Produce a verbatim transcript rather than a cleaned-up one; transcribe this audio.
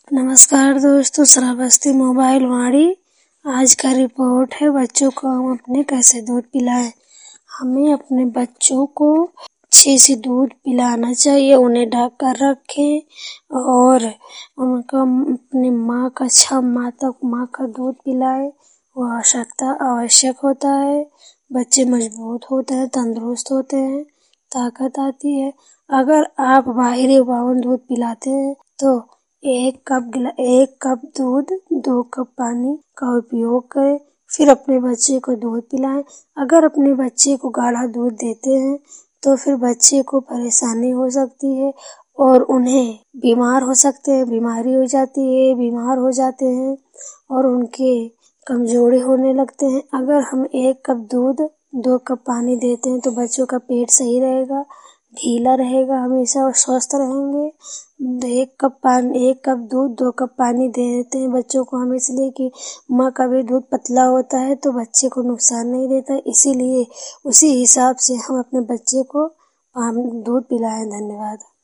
नमस्कार दोस्तों, श्रावस्ती मोबाइल वाणी। आज का रिपोर्ट है बच्चों को हम अपने कैसे दूध पिलाएं। हमें अपने बच्चों को अच्छे से दूध पिलाना चाहिए, उन्हें ढक कर रखें और उनको अपनी माँ का छह माह तक माँ का दूध पिलाएं। वो आवश्यकता आवश्यक होता है। बच्चे मजबूत होते हैं, तंदुरुस्त होते हैं, ताकत आती है। अगर आप बाहरी बाउंड दूध पिलाते हैं तो एक कप गिला एक कप दूध दो कप पानी का उपयोग करें, फिर अपने बच्चे को दूध पिलाएं। अगर अपने बच्चे को गाढ़ा दूध देते हैं तो फिर बच्चे को परेशानी हो सकती है और उन्हें बीमार हो सकते हैं, बीमारी हो जाती है, बीमार हो जाते हैं और उनके कमजोरी होने लगते हैं। अगर हम एक कप दूध दो कप पानी देते हैं तो बच्चों का पेट सही रहेगा, ढीला रहेगा हमेशा और स्वस्थ रहेंगे। एक कप पानी एक कप दूध दो कप पानी देते हैं बच्चों को हम, इसलिए कि माँ का भी दूध पतला होता है तो बच्चे को नुकसान नहीं देता, इसीलिए उसी हिसाब से हम अपने बच्चे को दूध पिलाएं। धन्यवाद।